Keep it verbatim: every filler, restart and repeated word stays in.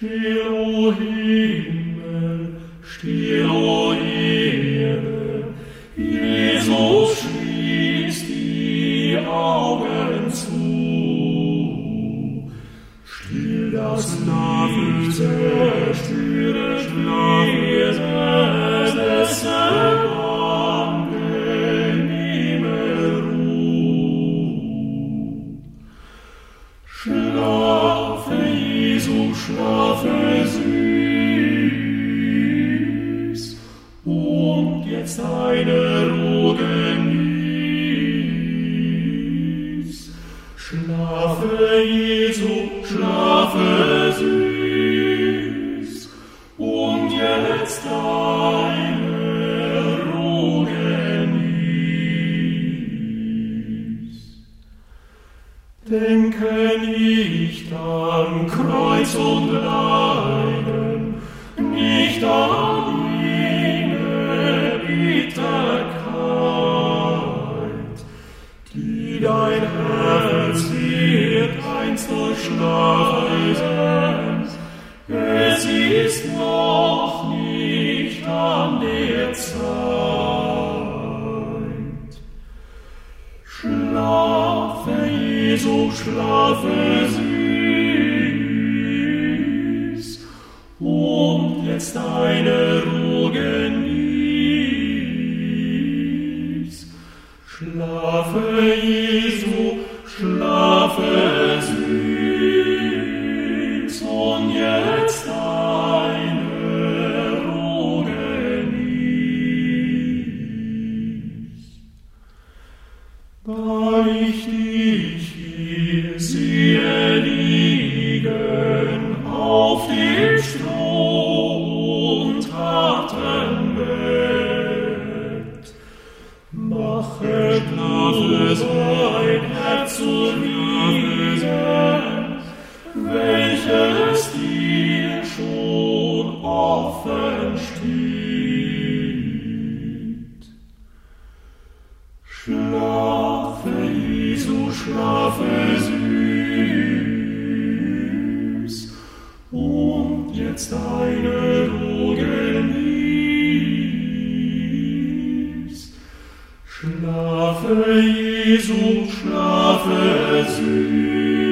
Still, o Himmel, still, o Erde, Jesus schließt die Augen zu. Still das Licht zerstört Wesen dessen angenehme Ruhe. Schlafe, Jesu, schlafe süß, und jetzt deine Ruhe genieß. Schlafe, Jesu, schlafe süß, und jetzt deine Ruhe genieß. Denke nicht an Kreuz und Leiden, nicht an jene Bitterkeit, die dein Herz wird einst durchschneiden. Es ist noch nicht an der Zeit. Schlafe, Jesu, schlafe süß, und jetzt deine Ruhe genieß. Schlafe, Jesu, schlafe süß, und jetzt deine Ruhe genieß. Da ich dich hier sehe liegen auf dem Stroh und harten Bett, mache du sein Herz zu wiegen, welches dir schon offen steht. Schlafe, Jesu, schlafe süß, und jetzt deine Ruhe genieß. Schlafe, Jesu, schlafe süß,